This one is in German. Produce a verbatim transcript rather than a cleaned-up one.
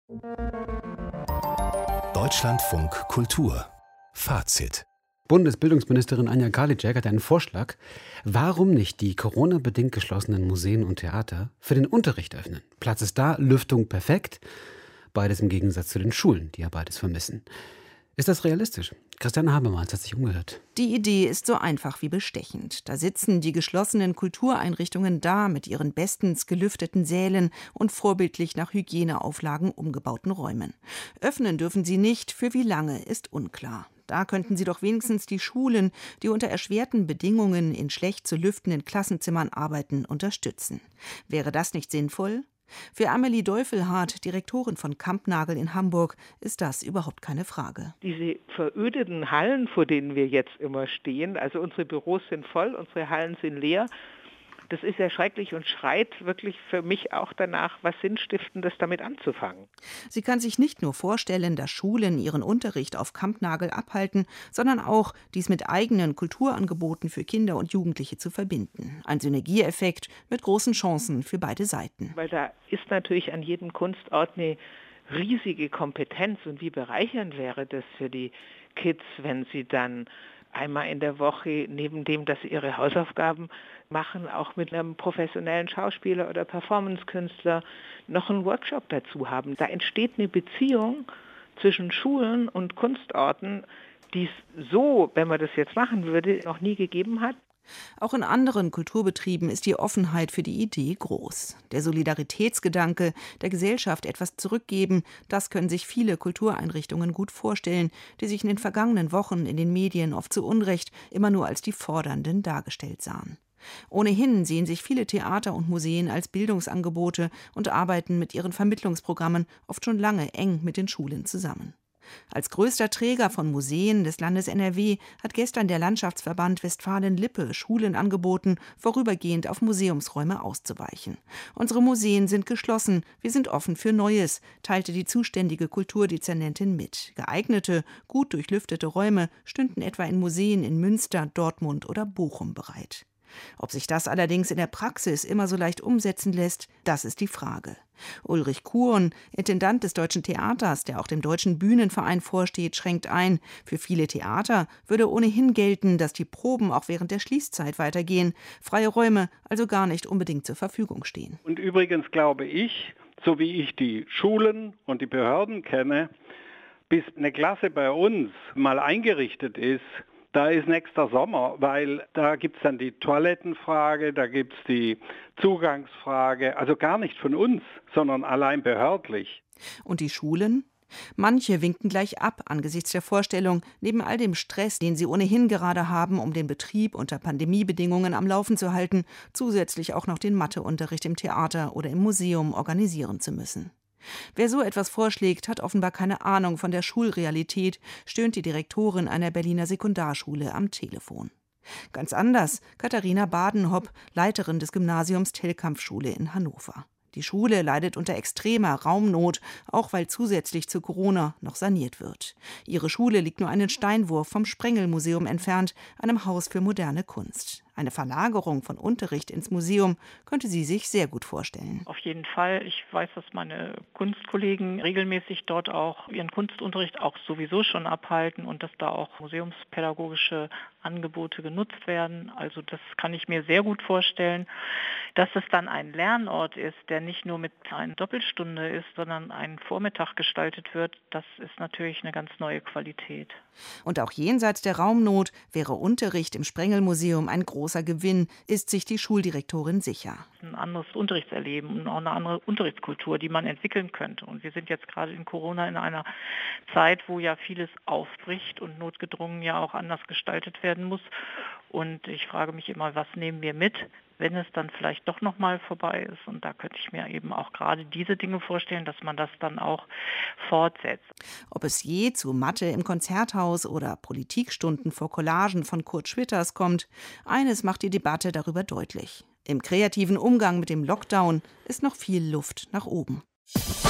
Deutschlandfunk Kultur Fazit. Bundesbildungsministerin Anja Karliczek hat einen Vorschlag, warum nicht die Corona-bedingt geschlossenen Museen und Theater für den Unterricht öffnen. Platz ist da, Lüftung perfekt. Beides im Gegensatz zu den Schulen, die ja beides vermissen. Ist das realistisch? Christiane Habermas hat sich umgehört. Die Idee ist so einfach wie bestechend. Da sitzen die geschlossenen Kultureinrichtungen da mit ihren bestens gelüfteten Sälen und vorbildlich nach Hygieneauflagen umgebauten Räumen. Öffnen dürfen sie nicht, für wie lange ist unklar. Da könnten sie doch wenigstens die Schulen, die unter erschwerten Bedingungen in schlecht zu lüftenden Klassenzimmern arbeiten, unterstützen. Wäre das nicht sinnvoll? Für Amelie Deufelhardt, Direktorin von Kampnagel in Hamburg, ist das überhaupt keine Frage. Diese verödeten Hallen, vor denen wir jetzt immer stehen, also unsere Büros sind voll, unsere Hallen sind leer. Das ist ja schrecklich und schreit wirklich für mich auch danach, was Sinnstiftendes damit anzufangen. Sie kann sich nicht nur vorstellen, dass Schulen ihren Unterricht auf Kampnagel abhalten, sondern auch, dies mit eigenen Kulturangeboten für Kinder und Jugendliche zu verbinden. Ein Synergieeffekt mit großen Chancen für beide Seiten. Weil da ist natürlich an jedem Kunstort eine riesige Kompetenz. Und wie bereichernd wäre das für die Kids, wenn sie dann einmal in der Woche, neben dem, dass sie ihre Hausaufgaben machen, auch mit einem professionellen Schauspieler oder Performancekünstler noch einen Workshop dazu haben. Da entsteht eine Beziehung zwischen Schulen und Kunstorten, die es so, wenn man das jetzt machen würde, noch nie gegeben hat. Auch in anderen Kulturbetrieben ist die Offenheit für die Idee groß. Der Solidaritätsgedanke, der Gesellschaft etwas zurückgeben, das können sich viele Kultureinrichtungen gut vorstellen, die sich in den vergangenen Wochen in den Medien oft zu Unrecht immer nur als die Fordernden dargestellt sahen. Ohnehin sehen sich viele Theater und Museen als Bildungsangebote und arbeiten mit ihren Vermittlungsprogrammen oft schon lange eng mit den Schulen zusammen. Als größter Träger von Museen des Landes N R W hat gestern der Landschaftsverband Westfalen-Lippe Schulen angeboten, vorübergehend auf Museumsräume auszuweichen. Unsere Museen sind geschlossen, wir sind offen für Neues, teilte die zuständige Kulturdezernentin mit. Geeignete, gut durchlüftete Räume stünden etwa in Museen in Münster, Dortmund oder Bochum bereit. Ob sich das allerdings in der Praxis immer so leicht umsetzen lässt, das ist die Frage. Ulrich Kuhn, Intendant des Deutschen Theaters, der auch dem Deutschen Bühnenverein vorsteht, schränkt ein. Für viele Theater würde ohnehin gelten, dass die Proben auch während der Schließzeit weitergehen, freie Räume also gar nicht unbedingt zur Verfügung stehen. Und übrigens glaube ich, so wie ich die Schulen und die Behörden kenne, bis eine Klasse bei uns mal eingerichtet ist, da ist nächster Sommer, weil da gibt es dann die Toilettenfrage, da gibt es die Zugangsfrage, also gar nicht von uns, sondern allein behördlich. Und die Schulen? Manche winken gleich ab angesichts der Vorstellung, neben all dem Stress, den sie ohnehin gerade haben, um den Betrieb unter Pandemiebedingungen am Laufen zu halten, zusätzlich auch noch den Matheunterricht im Theater oder im Museum organisieren zu müssen. Wer so etwas vorschlägt, hat offenbar keine Ahnung von der Schulrealität, stöhnt die Direktorin einer Berliner Sekundarschule am Telefon. Ganz anders Katharina Badenhopp, Leiterin des Gymnasiums Tellkampf-Schule in Hannover. Die Schule leidet unter extremer Raumnot, auch weil zusätzlich zu Corona noch saniert wird. Ihre Schule liegt nur einen Steinwurf vom Sprengel-Museum entfernt, einem Haus für moderne Kunst. Eine Verlagerung von Unterricht ins Museum könnte sie sich sehr gut vorstellen. Auf jeden Fall. Ich weiß, dass meine Kunstkollegen regelmäßig dort auch ihren Kunstunterricht auch sowieso schon abhalten und dass da auch museumspädagogische Angebote genutzt werden. Also das kann ich mir sehr gut vorstellen. Dass es dann ein Lernort ist, der nicht nur mit einer Doppelstunde ist, sondern ein Vormittag gestaltet wird, das ist natürlich eine ganz neue Qualität. Und auch jenseits der Raumnot wäre Unterricht im Sprengelmuseum ein großer Gewinn, ist sich die Schuldirektorin sicher. Ein anderes Unterrichtserleben und auch eine andere Unterrichtskultur, die man entwickeln könnte. Und wir sind jetzt gerade in Corona in einer Zeit, wo ja vieles aufbricht und notgedrungen ja auch anders gestaltet werden muss. Und ich frage mich immer, was nehmen wir mit, wenn es dann vielleicht doch nochmal vorbei ist. Und da könnte ich mir eben auch gerade diese Dinge vorstellen, dass man das dann auch fortsetzt. Ob es je zu Mathe im Konzerthaus oder Politikstunden vor Collagen von Kurt Schwitters kommt, eines macht die Debatte darüber deutlich. Im kreativen Umgang mit dem Lockdown ist noch viel Luft nach oben.